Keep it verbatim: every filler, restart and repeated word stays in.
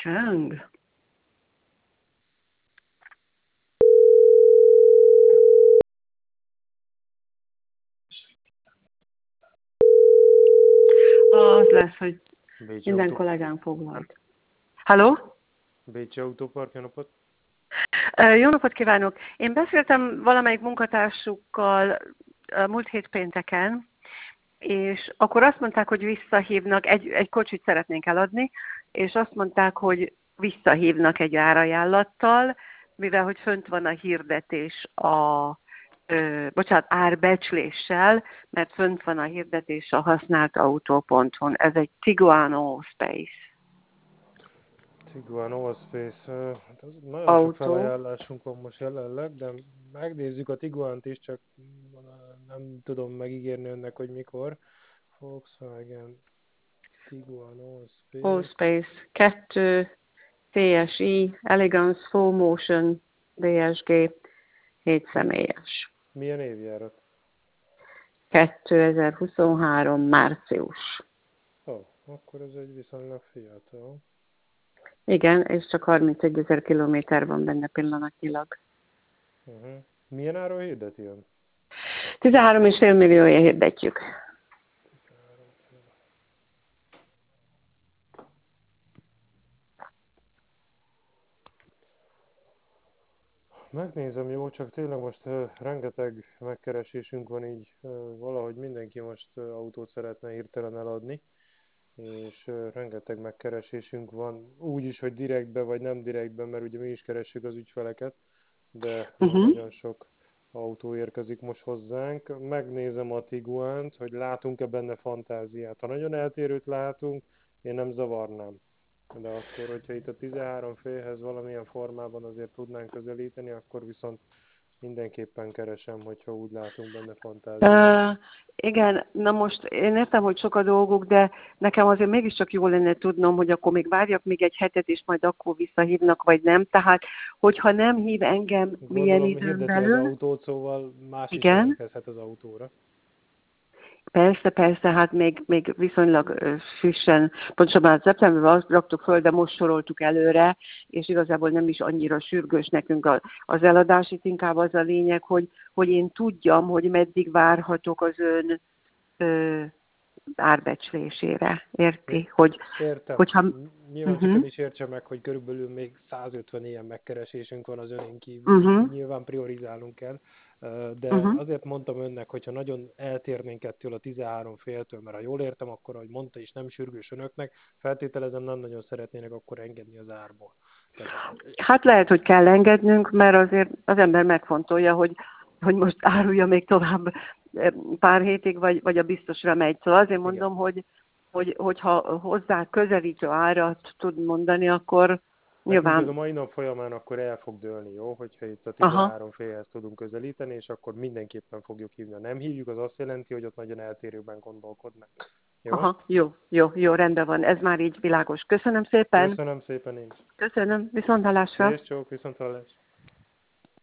Csöng. Az lesz, hogy Bécsi minden autó... kollégám foglalt. Halló? Bécsi Autópark, jó napot! Jó napot kívánok! Én beszéltem valamelyik munkatársukkal múlt hét pénteken, és akkor azt mondták, hogy visszahívnak, egy, egy kocsit szeretnénk eladni, és azt mondták, hogy visszahívnak egy árajánlattal, mivel hogy fönt van a hirdetés a, ö, bocsánat, árbecsléssel, mert fönt van a hirdetés a használt autó pont hu-n. Ez egy Tiguan Allspace. Tiguan Allspace. Hát az nagyon sok Autó. felajánlásunk van most jelenleg, de megnézzük a Tiguant is, csak nem tudom megígérni önnek, hogy mikor. Volkswagen Tiguan Allspace. Allspace kettő, té es i, Elegance, Full Motion, dé es gé, hét személyes. Milyen évjárat? kétezer-huszonhárom. március. Ó, oh, akkor ez egy viszonylag fiatal. Igen, és csak harmincegy ezer kilométer van benne pillanatnyilag. Uh-huh. Milyen áron hirdeti ön? tizenhárom egész öt milliója hirdetjük. Megnézem, jó, csak tényleg most uh, rengeteg megkeresésünk van, így uh, valahogy mindenki most uh, autót szeretne hirtelen eladni, és uh, rengeteg megkeresésünk van, úgy is, hogy direktbe vagy nem direktbe, mert ugye mi is keressük az ügyfeleket, de Uh-huh. nagyon sok autó érkezik most hozzánk. Megnézem a Tiguant, hogy látunk-e benne fantáziát. Ha nagyon eltérőt látunk, én nem zavarnám. De akkor, hogyha itt a tizenhárom félhez valamilyen formában azért tudnánk közelíteni, akkor viszont mindenképpen keresem, hogyha úgy látunk benne fantáziát. Uh, igen, na most én értem, hogy sok a dolguk, de nekem azért mégiscsak jó lenne tudnom, hogy akkor még várjak még egy hetet, és majd akkor visszahívnak, vagy nem. Tehát, hogyha nem hív engem milyen Gondolom, időn hirdeti az belül, autót, szóval más is igen, jelentkezhet az autóra. persze, persze, hát még, még viszonylag ö, frissen, pontosabban hát szeptemberben azt raktuk föl, de most soroltuk előre, és igazából nem is annyira sürgős nekünk a, az eladás, itt inkább az a lényeg, hogy, hogy én tudjam, hogy meddig várhatok az ön ö, árbecslésére, érti? Hogy, Értem. hogyha... Nyilván csak Uh-huh, ön is értse meg, hogy körülbelül még százötven ilyen megkeresésünk van az önén kívül. uh-huh, Nyilván priorizálunk kell. De uh-huh. azért mondtam önnek, hogyha nagyon eltérnénk ettől a tizenhárom féltől, mert ha jól értem, akkor, ahogy mondta is, nem sürgős önöknek, feltételezem nem nagyon szeretnének akkor engedni az árból. Tehát... Hát lehet, hogy kell engednünk, mert azért az ember megfontolja, hogy, hogy most árulja még tovább pár hétig, vagy, vagy a biztosra megy. Szóval azért mondom, hogy, hogy, hogyha hozzá közelítő árat tud mondani, akkor Nekünk ez nyilván... a mai nap folyamán akkor el fog dőlni, jó? Hogyha itt a Aha, tizenhárom félhez tudunk közelíteni, és akkor mindenképpen fogjuk hívni. Ha nem hívjuk, az azt jelenti, hogy ott nagyon eltérőben gondolkodnak. Jó? aha, jó, jó, jó, rendben van. Ez már így világos. Köszönöm szépen. Köszönöm szépen én is. Köszönöm, viszonthallásra. És csók, viszont hallás.